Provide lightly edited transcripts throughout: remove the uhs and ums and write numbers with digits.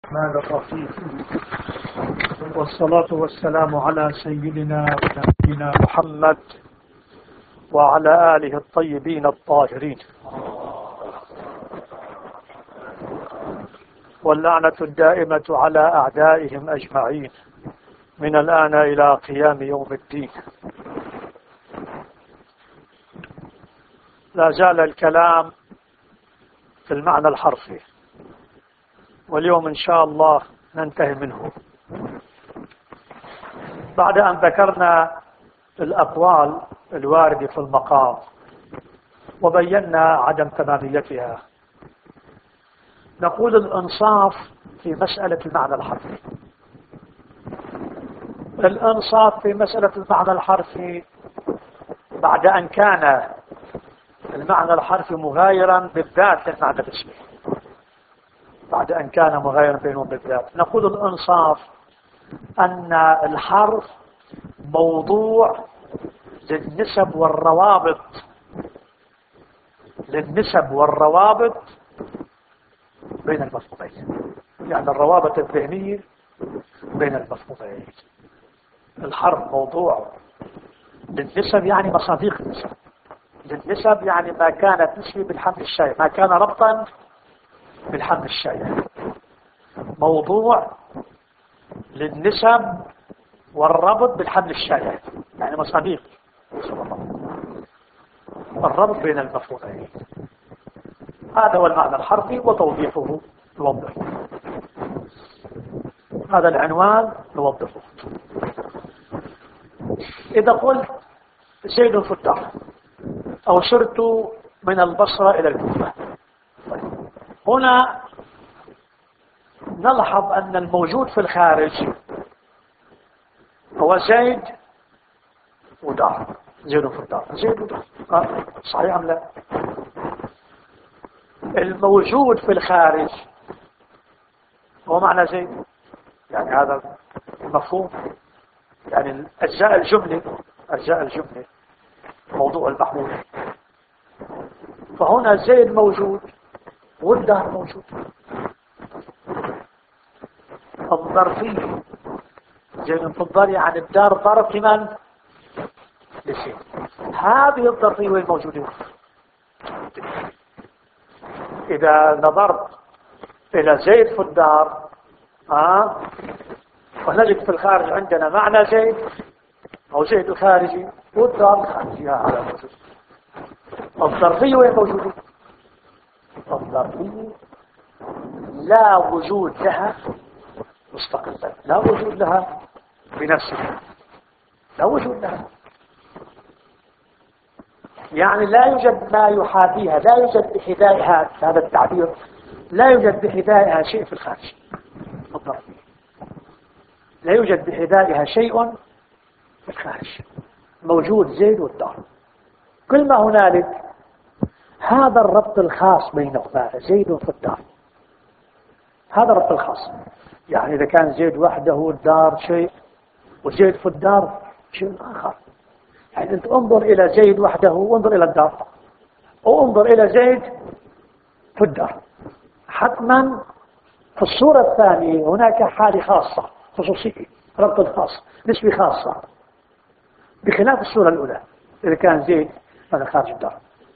الرحمن الرحيم، والصلاة والسلام على سيدنا ونبينا محمد وعلى آله الطيبين الطاهرين، واللعنة الدائمة على أعدائهم أجمعين من الآن إلى قيام يوم الدين. لا زال الكلام في المعنى الحرفي، واليوم إن شاء الله ننتهي منه بعد أن ذكرنا الأقوال الواردة في المقام وبينا عدم تماميتها. نقول الإنصاف في مسألة المعنى الحرفي. الإنصاف في مسألة المعنى الحرفي بعد أن كان المعنى الحرفي مغايرا بالذات للمعنى الاسمي، بعد أن كان مغايرا بينهم بالذات، نقول الإنصاف أن الحرف موضوع للنسب والروابط، للنسب والروابط بين المفهومين، يعني الروابط الذهنية بين المفهومين. الحرف موضوع للنسب، يعني مصادق النسب، للنسب يعني ما كانت نسبة بالحمل الشائع، ما كان ربطا بالحمل الشائع. موضوع للنسب والربط بالحمل الشائع، يعني مصادق الربط بين المفهومين. هذا هو المعنى الحرفي وتوضيحه نوضحه. هذا العنوان نوضحه. إذا قلت زيد في الدار أو سرت من البصرة إلى الكوفة، هنا نلحظ أن الموجود في الخارج هو زيد ودار. زيد في الدار، زيد ودار، صحيح أم لا؟ الموجود في الخارج هو معنى زيد، يعني هذا مفهوم، يعني أجزاء الجملة موضوع المحمول. فهنا زيد موجود والدار موجود. الظرفية زيد في الدار، يعني الدار ظرف لمن؟ لزيد. هذه الظرفية وين موجودة؟ إذا نظرت إلى زيد في الدار ونجد في الخارج عندنا معنى زيد أو زيد الخارجي والدار الخارجية على موجود. الظرفية وين موجودة؟ الظرفية لا وجود لها مستقلة، لا وجود لها بنفسها، لا وجود لها، يعني لا يوجد ما يحاذيها، لا يوجد بحذائها، هذا التعبير، لا يوجد بحذائها شيء في الخارج. الظرفية لا يوجد بحذائها شيء في الخارج، موجود زيد والدار. كل ما هنالك هذا الربط الخاص بينهما، زيد في الدار، هذا الربط الخاص. يعني إذا كان زيد وحده الدار شيء وزيد في الدار شيء آخر. يعني أنت انظر إلى زيد وحده وانظر إلى الدار، وانظر إلى زيد في الدار. حتما في الصورة الثانية هناك حالة خاصة خصوصية، ربط خاص، نسبة خاصة، بخلاف الصورة الأولى إذا كان زيد هذا خارج الدار.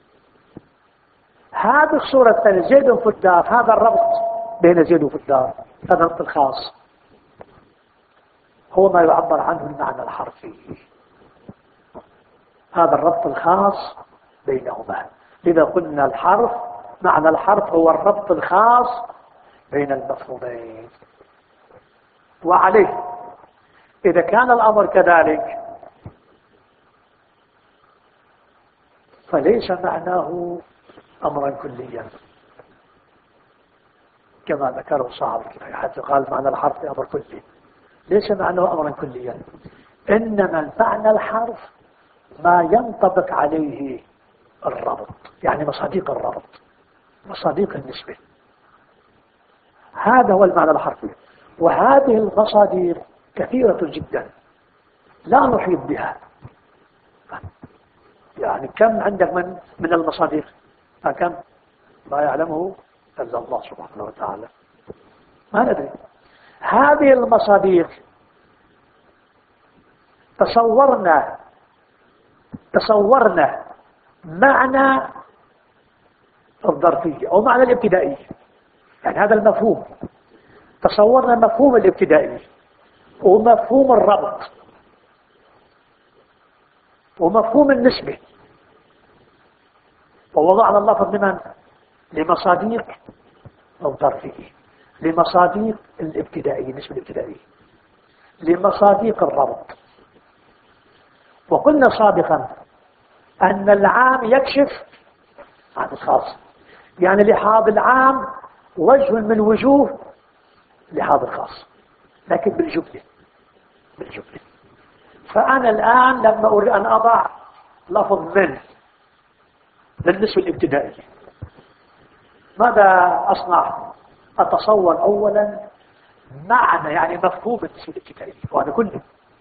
هذه الصورة الثانية زيد في الدار، هذا الربط بين زيد وفي الدار، هذا الربط الخاص هو ما يعبر عنه المعنى الحرفي. هذا الربط الخاص بينهما. لذا قلنا الحرف، معنى الحرف هو الربط الخاص بين المفهومين. وعليه إذا كان الأمر كذلك فليس معناه أمرا كليا كما ذكره صاحب الكفاية، حتى قال معنى الحرف أمر كلي. ليس معناه أمرا كليا، إنما معنى الحرف ما ينطبق عليه الربط، يعني مصادق الربط، مصادق النسبة. هذا هو المعنى الحرفي. وهذه المصادر كثيرة جدا لا نحيط بها. يعني كم عندك من المصادر؟ كم؟ لا يعلمه إلا الله سبحانه وتعالى. ما ندري. هذه المصادق تصورنا معنى الظرفية أو معنى الابتدائي، يعني هذا المفهوم، تصورنا مفهوم الابتدائي ومفهوم الربط ومفهوم النسبة، ووضعنا اللفظ لمن؟ لمصادق الظرفية، لمصادق الابتدائية، النسبة الابتدائية، لمصادق الربط. وقلنا سابقا أن العام يكشف عن الخاص، يعني لحاظ العام وجه من وجوه لحاظ الخاص، لكن بالجملة. فأنا الآن لما أريد أن أضع لفظ من للنسبة الابتدائية ماذا أصنع؟ أتصور أولا معنى، يعني مفهوم النسبة الابتدائية، وهذا كله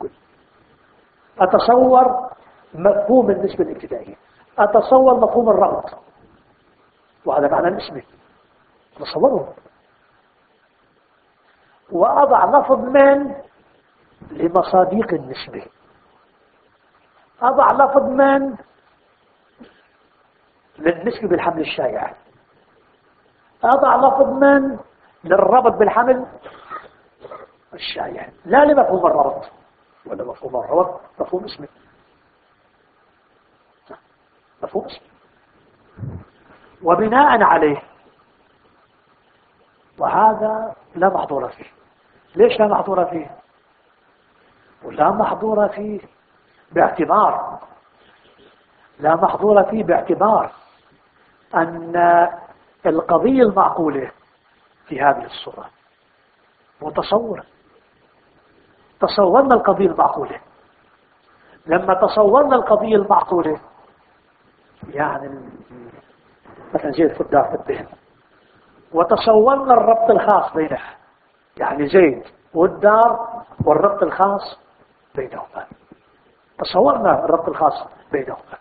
أتصور مفهوم النسبة الابتدائية، أتصور مفهوم الربط، وهذا معنى النسبة أتصوره، وأضع لفظ من لمصادق النسبة، أضع لفظ من للنسبة بالحمل الشائع، أضع لفظ من للربط بالحمل الشائع، لا لمفهوم الربط، ولا مفهوم الربط مفهوم اسمي، مفهوم اسمي. وبناء عليه، وهذا لا محظور فيه. ليش لا محظور فيه؟ ولا محظور فيه باعتبار، لا محظور فيه باعتبار أن القضية المعقولة في هذه الصورة تصورنا القضية المعقولة. لما تصورنا القضية المعقولة، يعني مثلا زيد في الدار في الدهن، وتصورنا الربط الخاص بينها، يعني زيد والدار والربط الخاص بينهما، تصورنا الربط الخاص بينهما،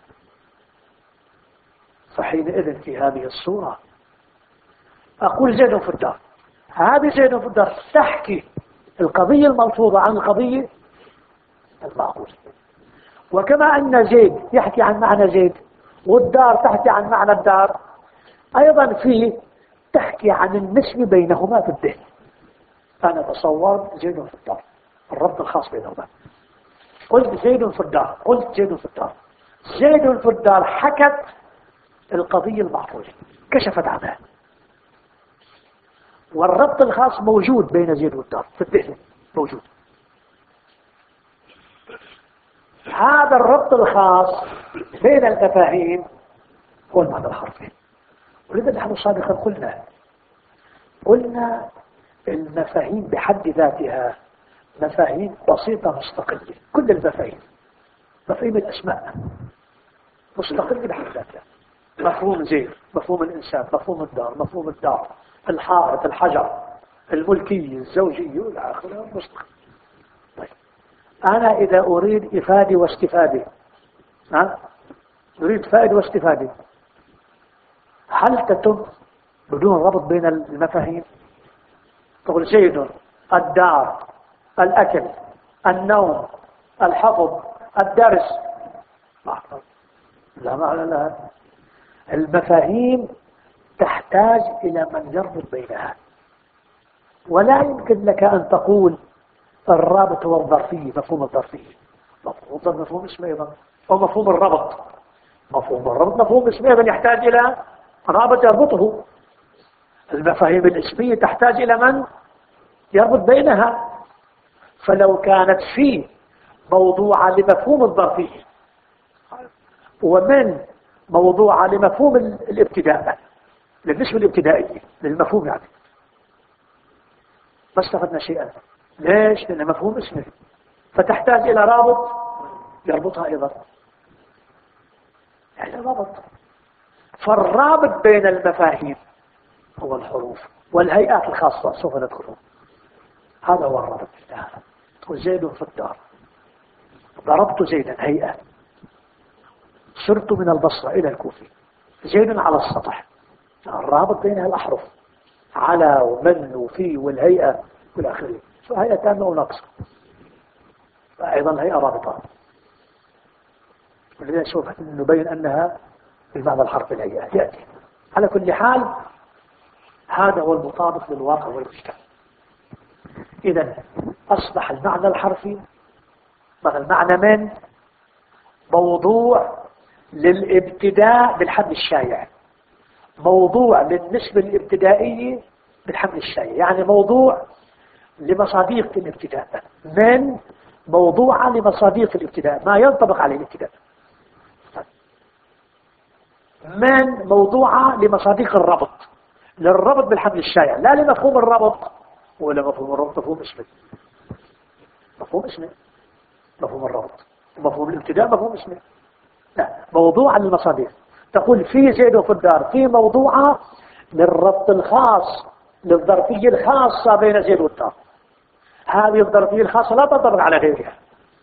فحينئذ في هذه الصورة أقول زيد في الدار، هذه زيد في الدار تحكي القضية الملفوظة عن القضية المعقولة. وكما أن زيد يحكي عن معنى زيد والدار تحكي عن معنى الدار، أيضا فيه تحكي عن النسبة بينهما في الذهن. أنا تصور زيد في الدار، الربط الخاص بينهما، قلت زيد في الدار، قلت زيد في الدار، زيد في الدار حكت القضية المعقولة، كشفت عنها، والربط الخاص موجود بين زيد والدار في الذهن، موجود. هذا الربط الخاص بين المفاهيم هو المعنى الحرفي. ولذا نحن سابقا قلنا المفاهيم بحد ذاتها مفاهيم بسيطة مستقلة، كل المفاهيم، مفاهيم الأسماء مستقلة بحد ذاتها، مفهوم زيد، مفهوم الإنسان، مفهوم الدار، الحائط، الحجر، الملكية، الزوجية والى آخره مستقل. طيب أنا إذا أريد إفادة واستفادة، أريد فائدة واستفادة، هل تتم بدون ربط بين المفاهيم؟ تقول زيد، الدار، الأكل، النوم، الحفظ، الدرس، لا معنى لها. المفاهيم تحتاج إلى من يربط بينها، ولا يمكن لك أن تقول الرابط هو الظرفية، مفهوم الظرفية، مفهوم اسمه أيضا، أو مفهوم الربط، مفهوم اسمه أيضا يحتاج إلى رابط يربطه. المفاهيم الاسمية تحتاج إلى من يربط بينها. فلو كانت في موضوعة لمفهوم الظرفية ومن موضوعة لمفهوم الابتداء، للنسبة الابتدائية للمفهوم، يعني ما استفدنا شيئا. ليش؟ لأن مفهوم اسمه، فتحتاج إلى رابط يربطها أيضا، يعني رابط. فالرابط بين المفاهيم هو الحروف والهيئات الخاصة، سوف ندخلهم. هذا هو الرابط. تقول زيد في الدار، ضربت زيدا هيئة، سرت من البصرة إلى الكوفة، زيد على السطح، الرابط بينها الأحرف، على ومن وفي والهيئة والآخرين، هيئة تامة ونقص، أيضا الهيئة رابطة، ولذلك سوف نبين أنها بمعنى الحرف الهيئة يأتي. على كل حال هذا هو المطابق للواقع والمجتمع. إذا أصبح المعنى الحرفي مثل معنى من موضوع للابتداء بالحمل الشائع، موضوع للنسبة الابتدائية بالحمل الشائع، يعني موضوع لمصاديق الابتداء، من موضوع لمصاديق الابتداء ما ينطبق عليه الابتداء، من موضوعة لمصاديق الربط، للربط بالحمل الشائع، لا لمفهوم الربط ولا مفهوم الربط مفهوم اسمه، مفهوم اسمه مفهوم الربط، مفهوم الابتداء مفهوم اسمه، لا موضوعة للمصاديق. تقول في زيد وفي الدار، في موضوعة للربط الخاص للظرفية الخاصة بين زيد والدار، هذه الظرفية الخاصة لا تنطبق على غيرها،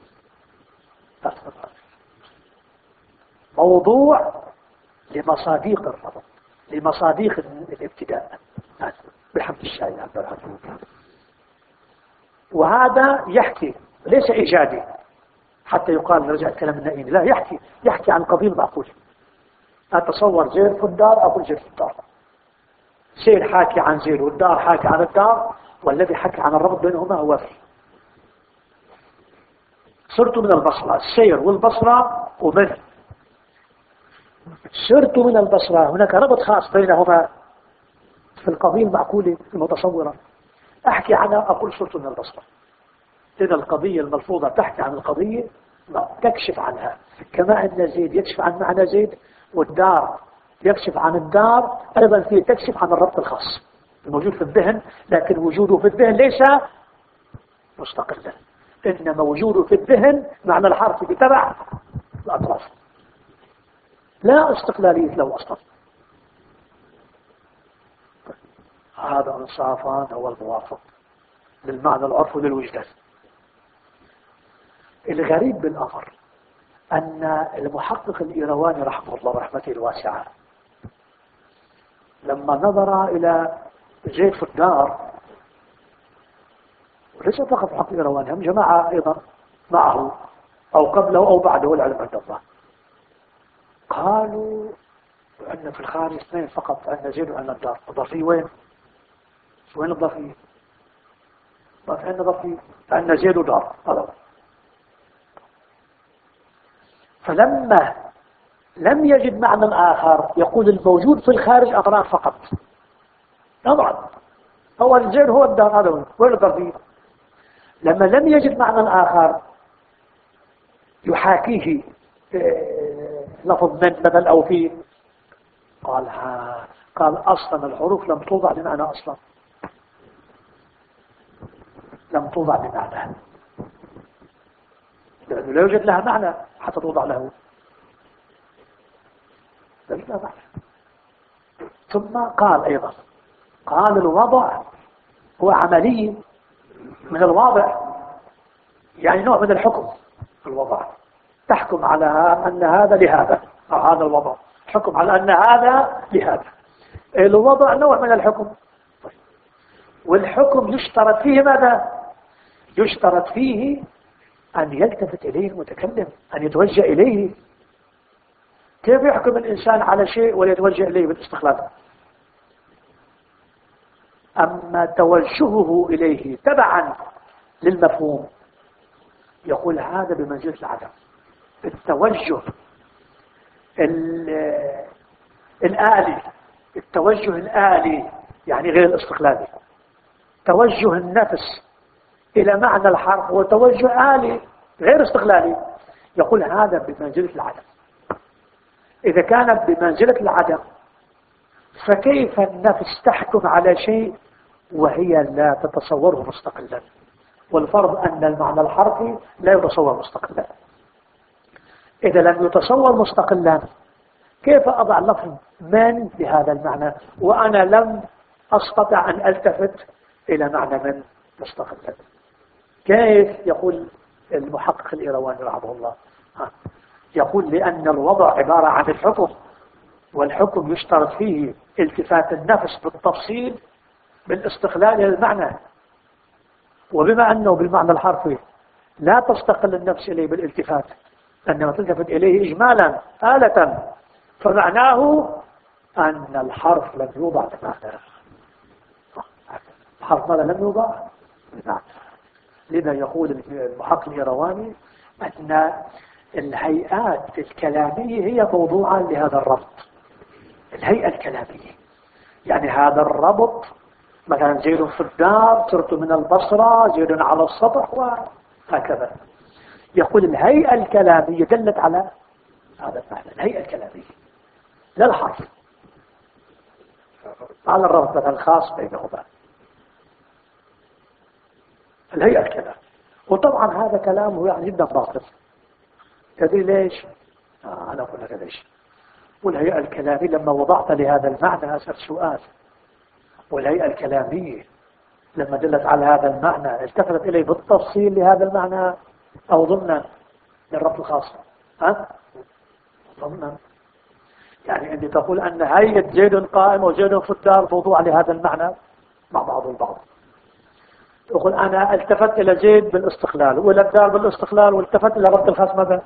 موضوع لمصاديق الربط، لمصاديق الابتداء بحمد الشاي. وهذا يحكي ليس إيجادي حتى يقال رجع الكلام النائم، لا، يحكي عن قضية معقول. أتصور زيد في الدار أقول زيد في الدار، زيد حاكي عن زيد والدار حاكي عن الدار، والذي حكى عن الربط بينهما هو في. صرت من البصرة، السير والبصرة ومن سرت من البصرة، هناك ربط خاص بينهما في القضية المعقولة المتصورة، أحكي عنها أقول صرت من البصرة. إذا القضية الملفوظة تحكي عن القضية تكشف عنها، كما أن زيد يكشف عن معنى زيد والدار يكشف عن الدار، أيضا فيه تكشف عن الربط الخاص الموجود في الذهن، لكن وجوده في الذهن ليس مستقلا، إنما وجوده في الذهن معنى الحرف بتبع الأطراف، لا استقلالية له أصلا. هذا انصافا هو الموافق للمعنى العرفي للوجدان. الغريب بالأمر أن المحقق الإيرواني رحمه الله رحمته الواسعة لما نظر إلى زيد في الدار، وليس فقط محقق الإيرواني، هم جماعة أيضا معه أو قبله أو بعده العلم عند الله، قالوا أن في الخارج اثنين فقط، أن زيد وأن الدار. الضفي وين الضفي؟ أن ضفي أن زيد ودار. فلما لم يجد معنى آخر يقول الموجود في الخارج أطراف فقط. طبعا هو الزيد هو الدار، هذا وين الضفي؟ لما لم يجد معنى آخر يحاكيه لفظ من مثل أو فيه، قال أصلا الحروف لم توضع لمعنى، أصلا لم توضع لمعنى، لأنه لا يوجد لها معنى حتى توضع له، لا يوجد لها معنى. ثم قال أيضا، قال الوضع هو عملي من الواضع، يعني نوع من الحكم. الوضع تحكم على أن هذا لهذا، هذا الوضع حكم على أن هذا لهذا، الوضع نوع من الحكم. والحكم يشترط فيه ماذا؟ يشترط فيه أن يلتفت إليه المتكلم، أن يتوجه إليه. كيف يحكم الإنسان على شيء ولا يتوجه إليه بالاستخلاف؟ أما توجهه إليه تبعا للمفهوم يقول هذا بمنزلة العدم. التوجه الآلي، التوجه الآلي يعني غير الاستقلالي، توجه النفس إلى معنى الحرف هو توجه آلي غير استقلالي، يقول هذا بمنزلة العدم. إذا كانت بمنزلة العدم فكيف النفس تحكم على شيء وهي لا تتصوره مستقلا؟ والفرض أن المعنى الحرفي لا يتصور مستقلا. إذا لم يتصور مستقلا كيف أضع لفظ من بهذا المعنى وأنا لم أستطع أن ألتفت إلى معنى من مستقلا؟ كيف؟ يقول المحقق الإيرواني رحمه الله، يقول لأن الوضع عبارة عن الحكم، والحكم يشترط فيه التفات النفس بالتفصيل بالاستقلال المعنى، وبما أنه بالمعنى الحرفي لا تستقل النفس إليه بالالتفات، إنما تلتفت إليه إجمالا آلة، فمعناه أن الحرف لم يوضع بمعنى. الحرف ماذا لم يوضع بمعنى. لذا يقول المحقق الإيرواني أن الهيئات الكلامية هي موضوعا لهذا الربط. الهيئة الكلامية يعني هذا الربط، مثلا زيد في الدار، سرت من البصرة، زيد على السطح، وهكذا. يقول الهيئة الكلامية دلت على هذا المعنى، الهيئة الكلامية لا الحرف، على الربط مثلا الخاص بينهما، الهيئة الكلام. وطبعا هذا كلامه يعني جدا باطل. تدري ليش؟ أنا أقول لك ليش. والهيئة الكلامية لما وضعت لهذا المعنى أسأل سؤال، والهيئة الكلامية لما دلت على هذا المعنى التفتت إليه بالتفصيل لهذا المعنى أو ضمنا للربط الخاص؟ ضمنا. يعني أنت تقول أن هيئة زيد قائم وزيد في الدار موضوع لهذا المعنى مع بعض البعض. تقول أنا التفت إلى زيد بالاستقلال وإلى الدار بالاستقلال، والتفت إلى ربط الخاص ماذا؟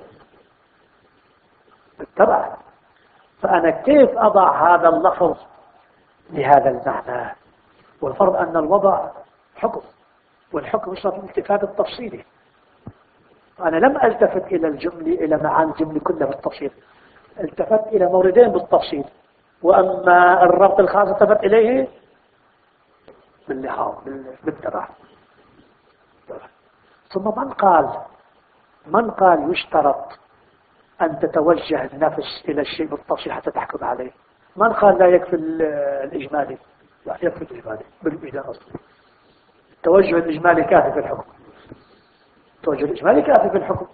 بالتبع. فأنا كيف أضع هذا اللفظ لهذا المعنى؟ والفرض أن الوضع حكم، والحكم يشرط الالتفات التفصيلي. أنا لم ألتفت إلى الجملة إلى معاني الجملة كلها بالتفصيل، التفت إلى موردين بالتفصيل، وأما الربط الخاص التفت إليه باللحاظ بالتبع. ثم من قال يشترط أن تتوجه النفس إلى الشيء بالتفصيل حتى تحكم عليه؟ من قال لا يكفي الإجمالي؟ لا يكفي الإجمالي بالإجمالي أصلا. التوجه الإجمالي كافي في الحكم، التوجه الإجمالي كافي في الحكم.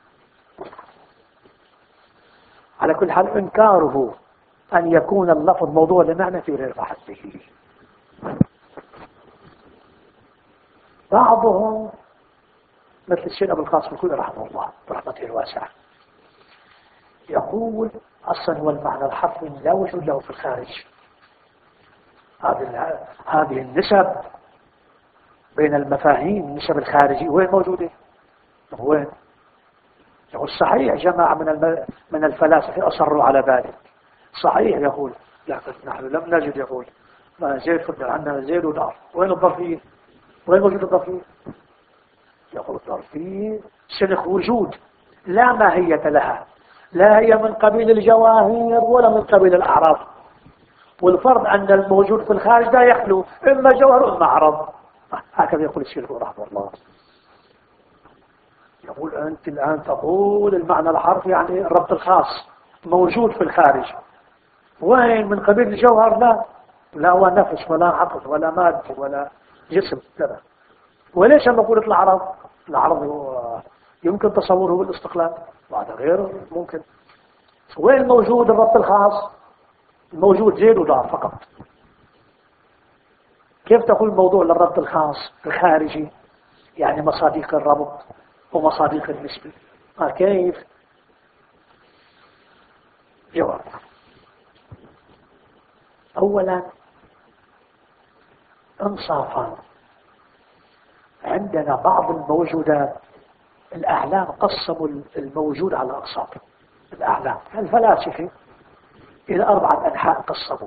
على كل حال إنكاره أن يكون اللفظ موضوع لمعنى في غير محله. بعضهم مثل الشيخ أبو القاسم الكلي رحمه الله برحمته الواسعة يقول أصلا هو المعنى الحرفي لا وجود له في الخارج. هذه النسب بين المفاهيم، النسب الخارجية وين موجودة؟ وين؟ يقول صحيح جماعة من الفلاسفة أصروا على ذلك، صحيح يقول، لكن نحن لم نجد، يقول زيد فضل عندنا زيد ودار، وين الظرفية؟ وين موجود الظرفية؟ يقول الظرفية سلخ وجود لا ماهية لها، لا هي من قبيل الجواهر ولا من قبيل الأعراض، والفرض أن الموجود في الخارج لا يخلو إما جوهر وإما أعراض. هكذا يقول الشيخ رحمه الله. يقول أنت الآن تقول المعنى الحرفي يعني الربط الخاص موجود في الخارج، وين من قبيل الجوهر؟ لا هو نفس ولا عقل ولا مادة ولا جسم كذا. وليش أنا قلت العرض؟ العرض هو يمكن تصوره بالاستقلال وهذا غير ممكن. وين موجود الربط الخاص؟ موجود زيد ودار فقط. كيف تقول موضوع للربط الخاص الخارجي يعني مصاديق الربط ومصاديق النسبة؟ كيف؟ جواب. أولا انصافا، عندنا بعض الموجودات الأعلام قسموا الموجود على أقسام. الأعلام الفلاسفة إلى 4 أنحاء قسموا: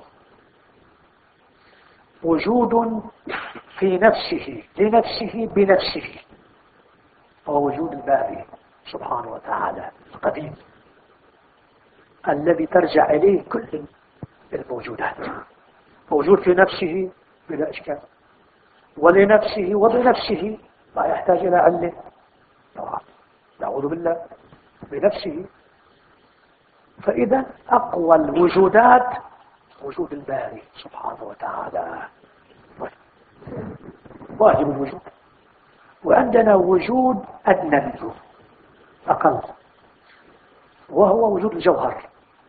وجود في نفسه لنفسه بنفسه، هو وجود الباري سبحانه وتعالى القديم الذي ترجع إليه كل الموجودات. موجود في نفسه بلا إشكال، ولنفسه وبنفسه لا يحتاج إلى علة. نعوذ بالله، بنفسه. فإذا أقوى الوجودات وجود الباري سبحانه وتعالى واجب الوجود. وعندنا وجود أدنى منه أقل، وهو وجود الجوهر،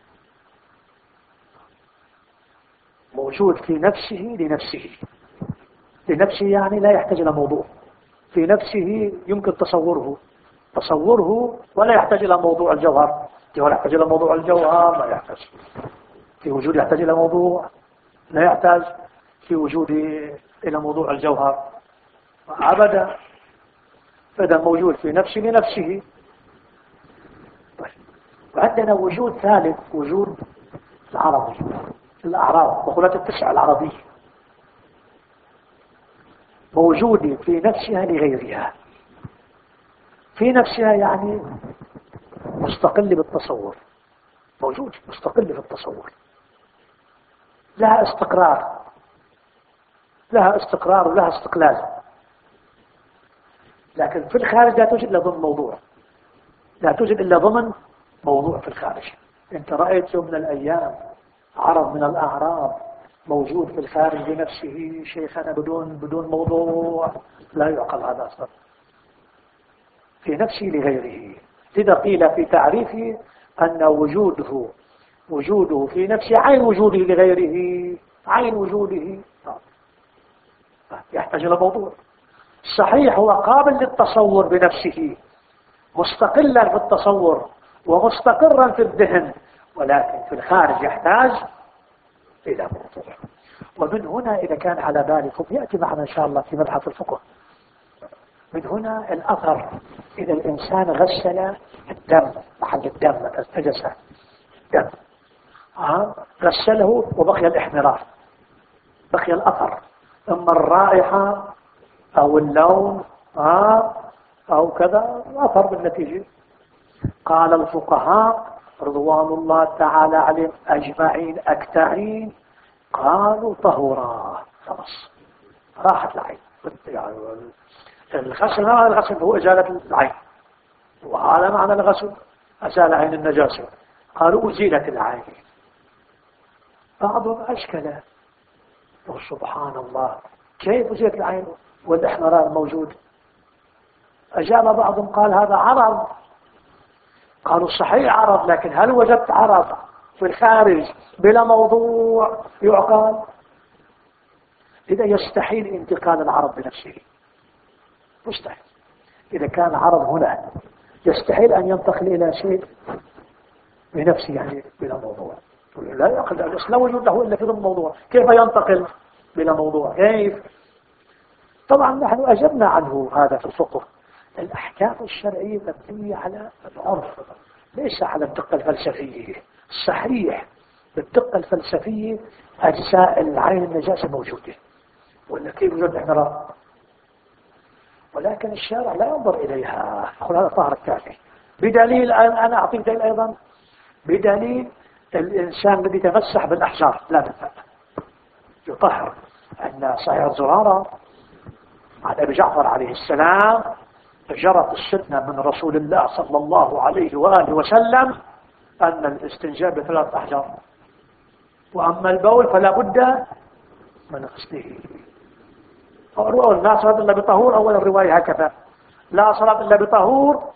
موجود في نفسه لنفسه. لنفسه يعني لا يحتاج إلى موضوع، في نفسه يمكن تصوره ولا يحتاج إلى موضوع الجوهر. الجوهر يحتاج إلى موضوع الجوهر؟ لا يحتاج. في وجود يحتاج إلى موضوع؟ لا يحتاج. في وجود إلى موضوع الجوهر؟ أبدا. فإذا موجود في نفسه لنفسه. طيب. وعندنا وجود ثالث، وجود العرب، الأعراض، مخلوقات التسع العربية موجودة في نفسها لغيرها. في نفسها يعني مستقل بالتصور، موجود مستقل في التصور، لها استقرار، لها استقرار ولها استقلال. لكن في الخارج لا توجد إلا ضمن موضوع، لا توجد إلا ضمن موضوع في الخارج. أنت رأيت يوم من الأيام عرض من الأعراض موجود في الخارج بنفسه شيخنا بدون موضوع؟ لا يعقل هذا أصلا. في نفسه لغيره. لذا قيل في تعريفه أن وجوده في نفسه عين وجوده لغيره، عين وجوده يحتاج إلى موضوع. صحيح هو قابل للتصور بنفسه، مستقلا في التصور ومستقرا في الذهن، ولكن في الخارج يحتاج إلى موضوع. ومن هنا إذا كان على بالكم يأتي معنا إن شاء الله في مبحث الفقه، من هنا الأثر إذا الإنسان غسل الدم، محل الدم التجس الدم، غسله وبقي الاحمرار، بقي الأثر، إما الرائحة أو اللون أو كذا، أثر بالنتيجة. قال الفقهاء رضوان الله تعالى عليهم أجمعين أكتعين، قالوا طهورا، خلاص راحت العين. الغسل معنى الغسل هو إزالة العين، وهذا معنى الغسل أزال عين النجاسة. قالوا أزيلت العين. بعضهم أشكل، سبحان الله كيف أزيلت العين والإحمرار موجود؟ أجاب بعضهم قال هذا عرض. قالوا صحيح عرض، لكن هل وجدت عرض في الخارج بلا موضوع يعقل؟ إذا يستحيل انتقال العرض بنفسه، مستحيل. إذا كان عرض هنا يستحيل أن ينتقل إلى شيء بنفسه يعني بلا موضوع. لا يعقل، لا وجود له إلا في ضمن موضوع. كيف ينتقل بلا موضوع؟ كيف؟ طبعا نحن أجبنا عنه هذا في الفقه. الأحكام الشرعية مبنية على العرف ليس على الدقة الفلسفية. صحيح بالدقة الفلسفية أجزاء العين النجاسة موجودة، ولا كيف يوجد احمرار؟ ولكن الشارع لا ينظر إليها. أقول هذا طهر الكافي. بدليل أنا أعطيك دليل أيضا، بدليل الإنسان الذي يتمسح بالأحجار لا تنفع يطهر. أن صحيح زرارة عن أبي جعفر عليه السلام جرت السنة من رسول الله صلى الله عليه وآله وسلم أن الاستنجاء بثلاث أحجار، وأما البول فلا بد من غسله. لا صلاة إلا بطهور، أول الرواية هكذا، لا صلاة إلا بطهور.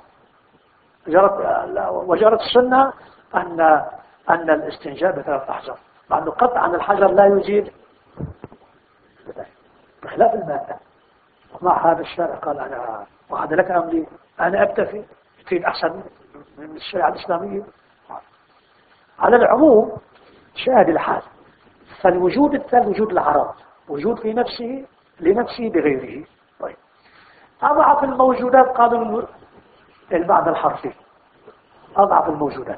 وجرت السنة أن الاستنجاء بثلاث أحجار، مع أنه قطعا الحجر لا يزيل بخلاف الماء. مع هذا الشارع قال أنا وهذا لك أم لي؟ أنا أكتفي في أحسن من الشريعة الإسلامية. على العموم شاهد الحال. فالوجود الثالث وجود العرض، وجود في نفسه لنفسه بغيره. طيب أضعف الموجودات قالوا المعنى الحرفي، أضعف الموجودات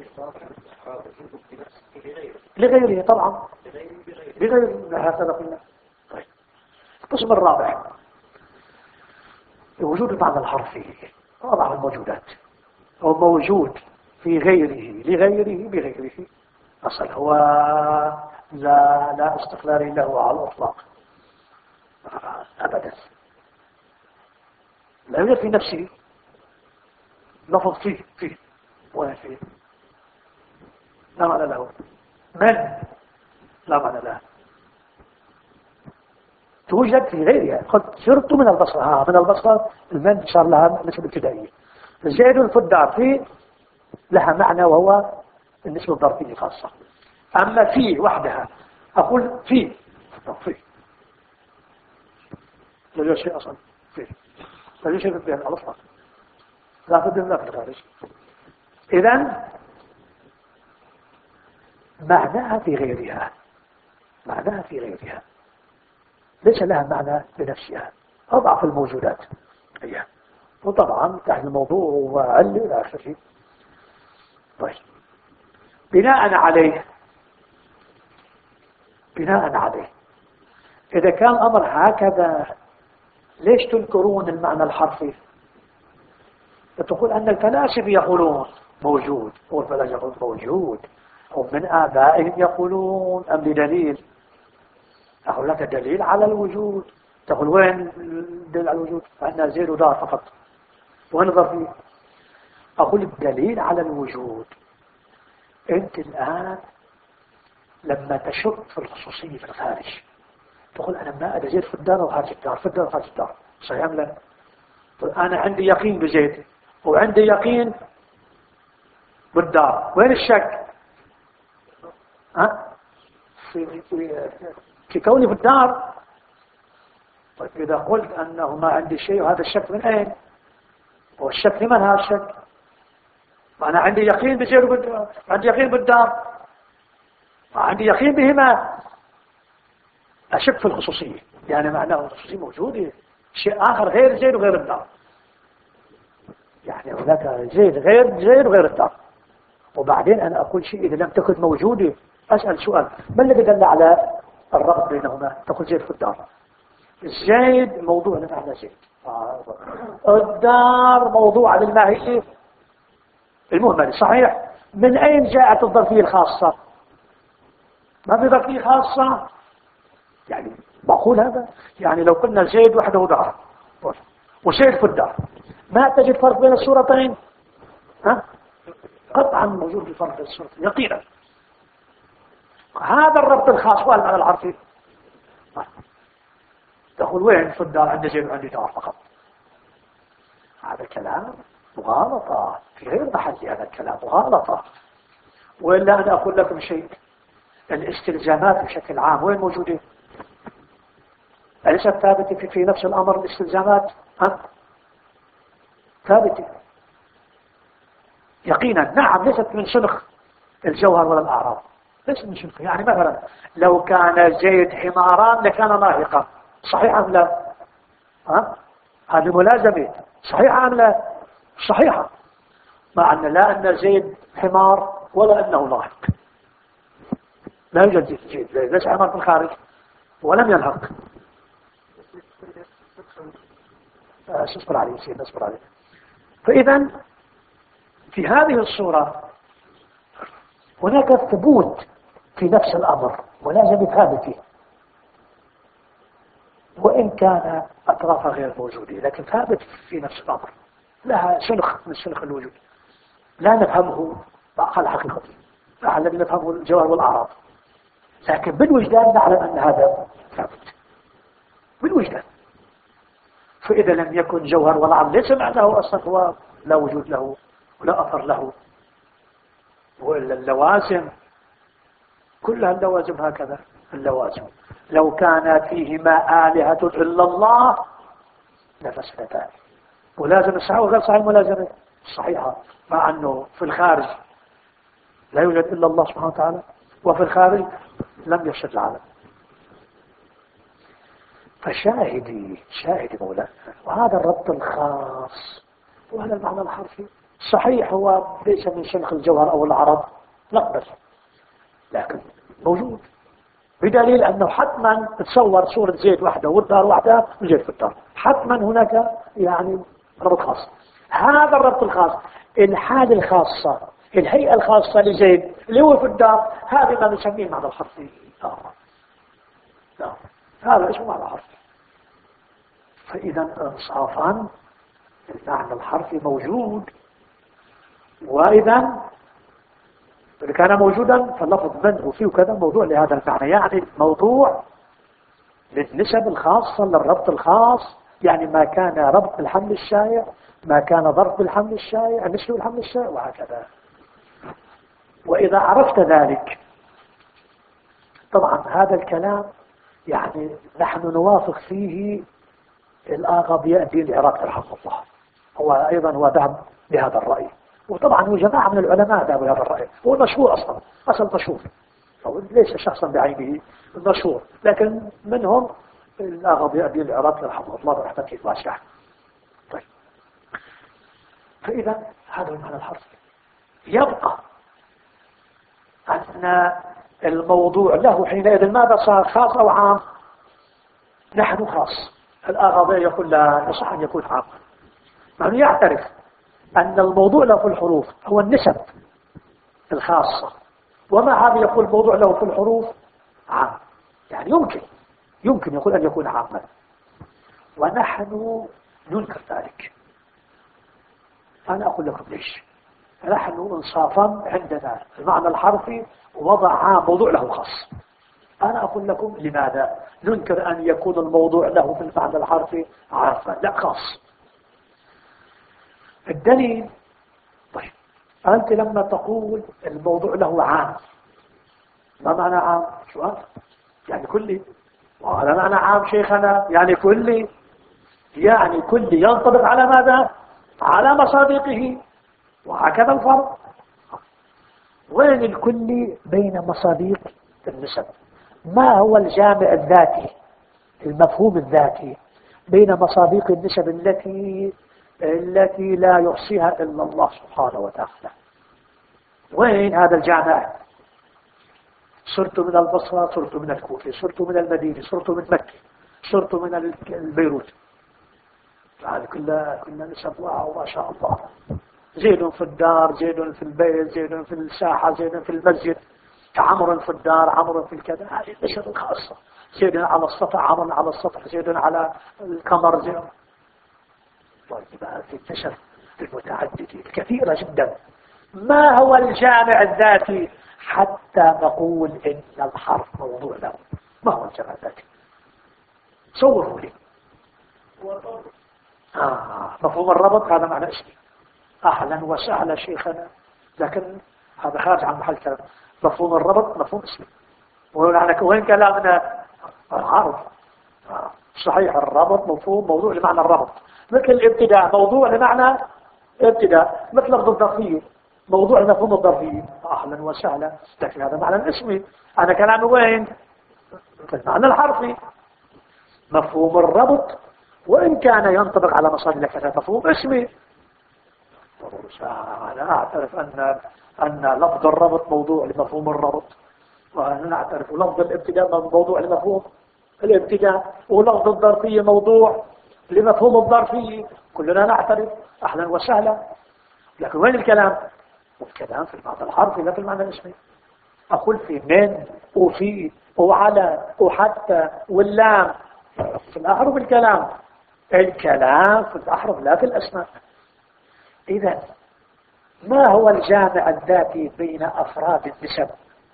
لغيره طبعا، بغيره هكذا قلنا. طيب القسم الرابع وجود المعنى الحرفي، أضعف الموجودات، هو موجود في غيره لغيره بغيره. أصل هو لا استقلال له على الإطلاق أبدا، لا يوجد في نفسه لفظ فيه ولا فيه، لا معنى له. من لا معنى له، توجد في غيرها. قد صرت من البصرة، من البصرة المن صار لها نسبة ابتدائية. زيد الفدار في لها معنى وهو النسبة الظرفية خاصة. أما في وحدها أقول في لا يوجد شيء أصلا، في لا يوجد شيء في البيان الأصلا، لا في البيان لا في الخارج. إذن معناها في غيرها، معناها في غيرها. ليس لها معنى بنفسها، أضعف الموجودات هي. وطبعا تحت الموضوع وعلي إلى آخره. طيب، بناء عليه إذا كان الأمر هكذا، ليش تنكرون المعنى الحرفي؟ تقول أن الفلاسفة يقولون موجود، هو الفلاسفة يقولون موجود، هم من آبائهم يقولون أم بدليل؟ أقول لك دليل على الوجود. تقول وين الدليل على الوجود؟ فأنا زيد ودار فقط، وين الظرفية؟ أقول الدليل على الوجود، أنت الآن لما تشك في الخصوصية في الخارج تقول أنا ما أدري زيد في الدار وخارج الدار، في الدار وخارج الدار، صحيح أم لا؟ أنا عندي يقين بزيد وعندي يقين بالدار، وين الشك؟ في كوني في الدار. طيب إذا قلت أنه ما عندي شيء، وهذا الشك من أين؟ والشك لمن هذا الشك؟ أنا عندي يقين بزيد وبالدار، عندي يقين بالدار، عندي يقين بهما، أشك في الخصوصية، يعني معناه الخصوصية موجودة، شيء آخر غير زيد وغير الدار، يعني هناك زيد وغير الدار. وبعدين أنا أقول شيء إذا لم تكن موجودة أسأل سؤال، ما الذي دل على الربط بينهما؟ تقول زيد في الدار، زيد موضوع لمعنى زيد، الدار موضوع للماهية المهملة، صحيح؟ من أين جاءت الظرفية الخاصة؟ ما في ظرفية خاصة، يعني بقول هذا، يعني لو قلنا زيد وحده دار وزيد في الدار، ما تجد فرق بين الصورتين؟ قطعا موجود الفرق بين الصورتين يقينا. هذا الربط الخاص والمعنى العرفي. تقول وين في الدار؟ عندي زيد وعندي دار فقط. هذا الكلام مغالطة في غير محل، هذا الكلام مغالطة. وإلا أنا أقول لكم شيء، الاستلزامات بشكل عام وين موجودة؟ أليست ثابتة في نفس الأمر الاستلزامات؟ ثابتة يقينا، نعم، ليست من شنخ الجوهر ولا الأعراض، ليست من شنخ. يعني مثلا لو كان زيد حماران لكان ناهقا، صحيح أم لا؟ هذه ملازمة، صحيحة أم لا؟ صحيحة، مع أن لا أن زيد حمار ولا أنه ناهق، لا يوجد زيد، ليس حمار في الخارج ولم ينهق. اصبر عليه سيدنا، اصبر عليه. فإذا في هذه الصورة هناك ثبوت في نفس الأمر ولازم ثابته، وإن كان أطرافها غير موجودة، لكن ثابت في نفس الأمر، لها شنخ من شنخ الوجود، لا نفهمه على حقيقته، لا الذي نفهمه الجوهر والأعراض، لكن بالوجدان نعلم أن هذا ثابت بالوجدان. فإذا لم يكن جوهر ولا عرض ليس معناه أصلا هو لا وجود له ولا أثر له، وإلا اللوازم كلها اللوازم هكذا. اللوازم لو كان فيهما آلهة إلا الله لفسدتا، ولازم الصحيح وغير صحيح الملازمة صحيحة، مع أنه في الخارج لا يوجد إلا الله سبحانه وتعالى، وفي الخارج لم يفسد العالم. فشاهدي مولانا، وهذا الربط الخاص وهذا المعنى الحرفي صحيح، هو ليس من شنخ الجوهر أو العرض نقبل، لكن موجود، بدليل أنه حتما تصور صورة زيد وحده والدار وحده وزيد في الدار، حتما هناك يعني ربط خاص. هذا الربط الخاص، الحالة الخاصة، الهيئة الخاصة لزيد اللي هو في الدار، هذا ما نسميه المعنى الحرفي. هذا اسمه معنى حرفي. فإذا انصافا المعنى الحرفي موجود، وإذا كان موجودا فاللفظ من وفيه وكذا موضوع لهذا المعنى، يعني موضوع للنسب الخاصة للربط الخاص، يعني ما كان ربط بالحمل الشائع، ما كان ضرب بالحمل الشائع، نسبة بالحمل الشائع، وهكذا. وإذا عرفت ذلك طبعا هذا الكلام يعني نحن نوافق فيه الآغا ضياء الدين العراقي رحمه الله، هو أيضا هو ذهب بهذا الرأي، وطبعا هو جماعة من العلماء ذهبوا بهذا الرأي، هو مشهور أصل مشهور، أو ليس شخصا بعينه مشهور، لكن منهم الأغض أبي العراق رحمه الله رحمة كيف واسعة. طيب، فإذا هذا المعنى الحرفي. يبقى أن الموضوع له حينئذ ماذا صار، خاص أو عام؟ نحن خاص. الأغض يقول لا يصح أن يكون عام، يعني يعترف أن الموضوع له في الحروف هو النسب الخاصة، ومع هذا يقول الموضوع له في الحروف عام، يعني يمكن يقول أن يكون عاما، ونحن ننكر ذلك. أنا أقول لكم ليش. نحن انصافا عندنا المعنى الحرفي وضع عام موضوع له خاص. أنا أقول لكم لماذا ننكر أن يكون الموضوع له في المعنى الحرفي عاما، لا خاص. الدليل، طيب أنت لما تقول الموضوع له عام، ما معنى عام؟ شو يعني كلي؟ وعلى معنى عام شيخنا يعني كلي، يعني كلي ينطبق على ماذا؟ على مصادقه، وهكذا الفرق. وين الكلي بين مصادق النسب؟ ما هو الجامع الذاتي، المفهوم الذاتي بين مصادق النسب التي لا يحصيها إلا الله سبحانه وتعالى؟ وين هذا الجامع؟ صرت من البصرة، صرت من الكوفة، صرت من المدينة، صرت من مكة، صرت من البيروت. هذه كلها نسب. واو ما شاء الله. زيد في الدار، زيد في البيت، زيد في الساحة، زيد في المسجد، عمر في الدار، عمر في الكذا. هذه النسب الخاصة. زيد على السطح، عمر على السطح، زيد على القمر، زيد. طيب في النسب المتعددة الكثيرة جدا. ما هو الجامع الذاتي حتى نقول إن الحرف موضوع له؟ ما هو الجامع الذاتي؟ صوروا لي. مفهوم الربط هذا معنى اسمي. أهلا وسهلا شيخنا، لكن هذا خارج عن محل كلام. مفهوم الربط مفهوم اسمي، وين كلامنا؟ العرض. صحيح، الربط مفهوم موضوع لمعنى الربط، مثل الابتداء موضوع لمعنى ابتداء، مثل لفظ الظرفية موضوع لمفهوم الظرفية. أهلا وسهلا، لكن هذا معنى اسمي. أنا كلامي وين؟ في المعنى الحرفي. مفهوم الربط وإن كان ينطبق على مصادر، لكن مفهوم اسمي. أنا أعترف أن لفظ الربط موضوع لمفهوم الربط، وأنا أعترف لفظ الابتداء موضوع لمفهوم الابتداء، ولفظ الظرفية موضوع لمفهوم الظرفية. كلنا نعترف. أهلا وسهلا. لكن وين الكلام؟ والكلام في المعنى الحرفي لا في المعنى الاسمي. أقول في من وفي وعلى وحتى واللام في الأحرف. الكلام في الأحرف لا في الأسماء. إذا ما هو الجامع الذاتي بين أفراد النسب؟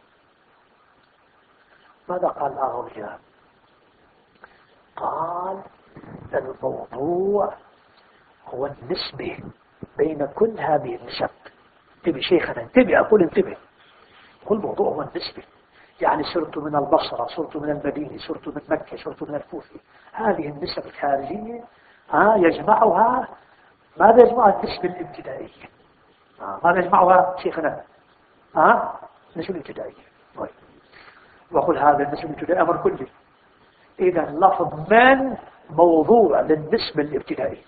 ماذا قال الأغوياء؟ قال الموضوع هو النسبة بين كل هذه النسب. انتبه شيخنا، انتبه، أقول انتبه. كل موضوع هو النسبة. يعني صرت من البصرة، صرت من المدينة، صرت من مكة، صرت من الكوفة. هذه النسب الخارجية يجمعها ماذا؟ يجمعها النسبة الابتدائية. ماذا يجمعها شيخنا؟ النسبة الابتدائية. طيب، وأقول هذا النسبة الابتدائية أمر كلي. إذا لفظ من موضوع للنسبة الابتدائية.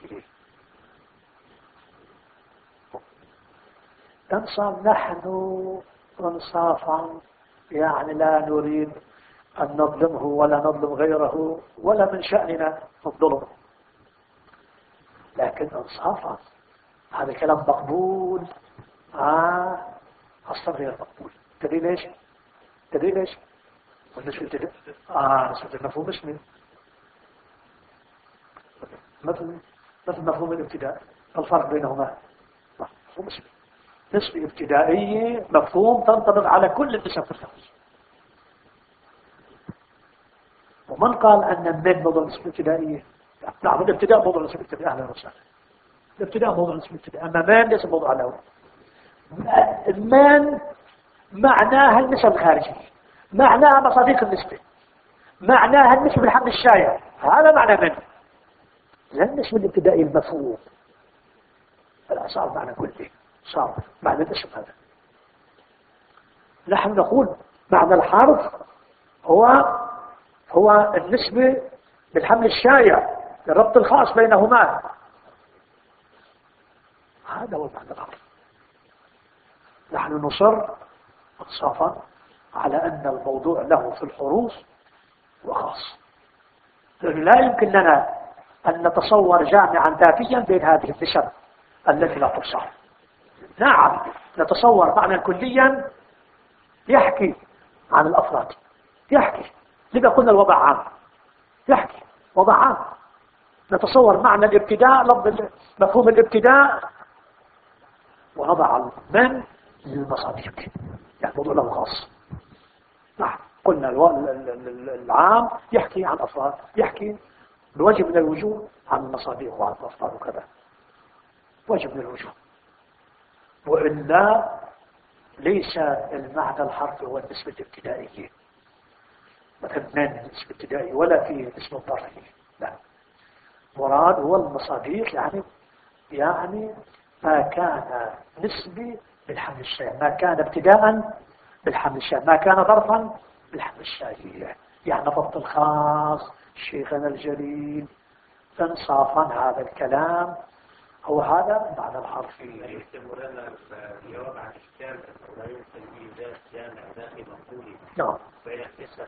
انصاف نحن انصافا، يعني لا نريد أن نظلمه ولا نظلم غيره، ولا من شأننا الظلم، لكن انصافا هذا الكلام مقبول أصلا غير مقبول. تدري ليش؟ والنسبة نسبة المفهوم اسمي، مثل مفهوم الابتداء. الفرق بينهما مفهوم اسمي. نسبة ابتدائية مفهوم تنطبق على كل النسب في الخمس. ومن قال أن من موضوع نسبة ابتدائية؟ نعم، الابتداء موضوع نسبة ابتدائية. أهلا وسهلا. الابتداء موضوع نسبة ابتدائية، أما من ليس موضوع له. من معناها النسب الخارجية، معناها مصادق النسبة، معناها النسبة الحمل الشايع. هذا معنى من. لأن النسبة الابتدائية المفهوم فلا صار معنى كله، صار معنى الاسم. هذا نحن نقول معنى الحرف هو النسبة بالحمل الشائع للربط الخاص بينهما. هذا هو المعنى الحرف. نحن نصر انصافا على أن الموضوع له في الحروف وخاص، لأنه لا يمكن لنا أن نتصور جامعا ذاتيا بين هذه النسب التي لا تحصى. نعم نتصور معنى كليا يحكي عن الأفراد، يحكي لذا قلنا الوضع عام، يحكي وضع عام. نتصور معنى الابتداء، لفظ مفهوم الابتداء، ونضع من للمصادق، يعني موضوع له خاص. نعم قلنا العام يحكي عن أفراد، يحكي بوجه من الوجوه عن المصادق وعن الأفراد وكذا، وجه من الوجوه. وإلا ليس المعنى الحرفي هو النسبة الابتدائية، مثلا من النسبة الابتدائية ولا في الاسم الظرفي، لا. مراد هو المصادق، يعني ما كان نسبي بالحمل الشائع، ما كان ابتداء بالحمل الشائع، ما كان ظرفا بالحمل الشائع، يعني ضبط الخاص شيخنا الجليل انصافا. هذا الكلام هو هذا المعنى الحرفي. يستمرنا الجواب عن إشكال لا يمكن إيجاد جامع داخل مقولي. نعم. بين قصة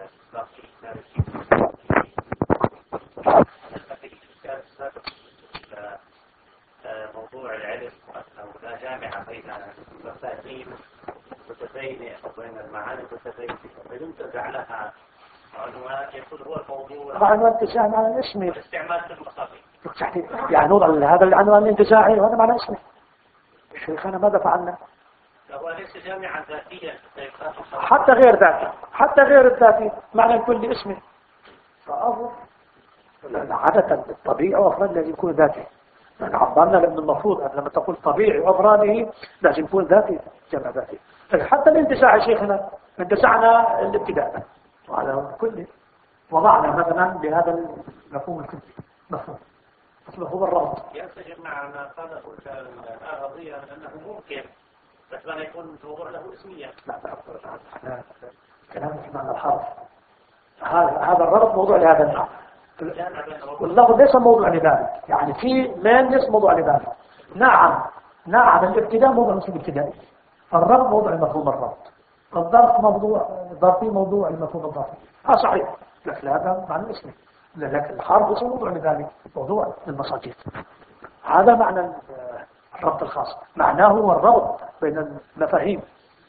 موضوع العلم أنه لا جامع بين المفاهيم المتباينة وبين المعاني المتباينة، فيمكن جعلها عنوان يكون هو الموضوع عنوان انتزاعي معنى اسمي، الاستعمال في المصادر يعني نوضع هذا العنوان الانتزاعي وهذا معنى اسمي. شيخنا ماذا فعلنا؟ هو ليس جامعا ذاتيا حتى غير ذاتي، حتى غير الذاتي معنى الكل اسمي. فأظن عادة الطبيعي وأفراد لازم يكون ذاتي، يعني عبرنا لأن المفروض أن لما تقول طبيعي وأفراده لازم يكون ذاتي، جمع ذاتي. حتى الانتزاع يا شيخنا انتزعنا الابتداء وعلى كل وضعنا مثلا بهذا المفهوم الكلي، مفهوم الربط ينسجم مع ما قاله الآغاضية أنه ممكن بس ما يكون الموضوع له اسميا. لا كلام في معنى الحرف، هذا الربط موضوع لهذا المعنى، واللفظ ليس موضوع لذلك، يعني في من ليس موضوع لذلك. نعم الابتداء موضوع اسم ابتدائي، الربط موضوع المفهوم الربط، الظرف موضوع ظرفي موضوع المفهوم الظرفي. صحيح، لكن هذا معنى اسمي، لكن الحرف ليس موضوع لذلك، موضوع المصادق. هذا معنى الربط الخاص، معناه هو الربط بين المفاهيم.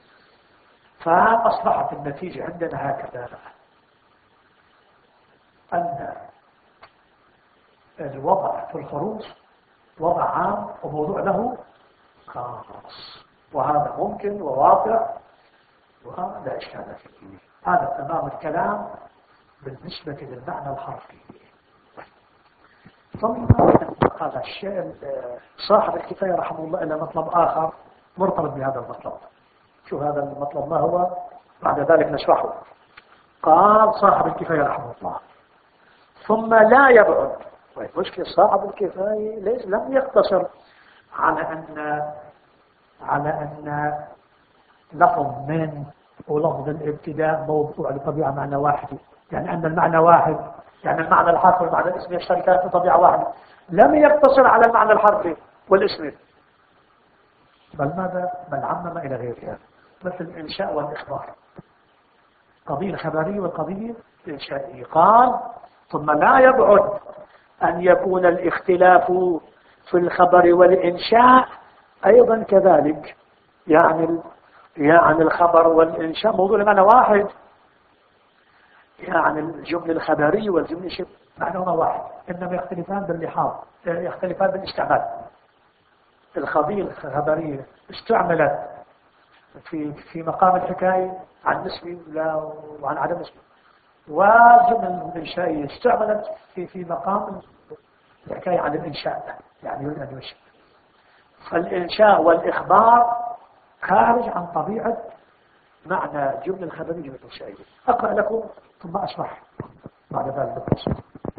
فأصبحت النتيجة عندنا هكذا، أن الوضع في الحروف وضع عام وموضوع له خاص، وهذا ممكن وواقع ولا إشكال فيه. هذا تمام الكلام بالنسبة للمعنى الحرفي. ثم هذا الشيء صاحب الكفاية رحمه الله إلى مطلب آخر مرتبط بهذا المطلب. شو هذا المطلب ما هو؟ بعد ذلك نشرحه. قال صاحب الكفاية رحمه الله ثم لا يبعد. مشكلة صاحب الكفاية لم يقتصر على أن لفظ من ولفظ الابتداء موضوع لطبيعة معنى واحد، يعني أن المعنى واحد، يعني المعنى الحرفي والمعنى الاسمي يشتركان في طبيعة واحدة. لم يقتصر على المعنى الحرفي والاسمي، بل عمم إلى غيرها، مثل الإنشاء والإخبار، قضية الخبرية والقضية الإنشائية. قال ثم لا يبعد أن يكون الاختلاف في الخبر والإنشاء أيضا كذلك، يعني الخبر والإنشاء موضوع لمعنى واحد، يعني الجملة الخبرية والجملة الشبه معناهما واحد، إنما يختلفان باللحاظ، يختلفان بالاستعمال. القضية الخبرية استعملت في مقام الحكاية عن نسبي وعن عدم نسبي، والجملة الإنشائية استعملت في مقام الحكاية عن الإنشاء، يعني يريد أن ينشئ. فالإنشاء والإخبار خارج عن طبيعة معنى الجملة الخبرية والجملة الإنشائية. أقرأ لكم ثم أشرح بعد ذلك بالتفصيل.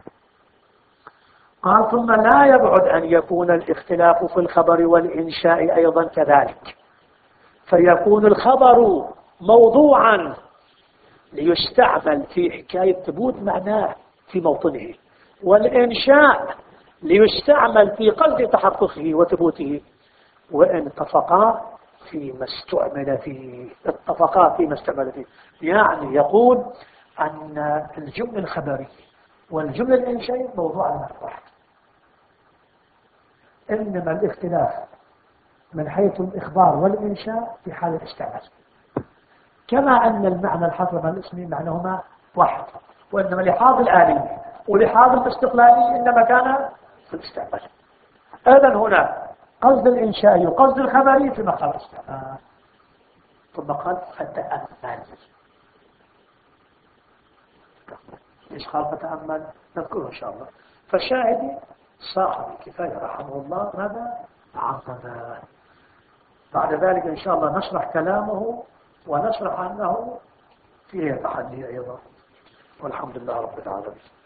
قال ثم لا يبعد أن يكون الاختلاف في الخبر والإنشاء أيضا كذلك، فيكون الخبر موضوعا ليستعمل في حكاية ثبوت معناه في موطنه، والإنشاء ليستعمل في قصد تحققه وثبوته، وإن اتفقا فيما استعمل فيه. اتفقا فيما استعمل فيه، يعني يقول أن الجملة الخبرية والجملة الإنشائية موضوع واحد، إنما الاختلاف من حيث الإخبار والإنشاء في حال الاستعمال، كما أن المعنى الحرفي والاسمي معناهما واحد، وإنما لحاظ الآلي ولحاظ الاستقلالي إنما كان في الاستعمال. إذن هنا قصد الإنشائي وقصد الخبري في مقام الاستعمال. ثم قال فتأمل. إيش قال فتأمل؟ نذكره إن شاء الله. فالشاهد صاحب الكفاية رحمه الله ماذا؟ عظمه. بعد ذلك إن شاء الله نشرح كلامه ونشرح أنه فيه تحدي أيضا، والحمد لله رب العالمين.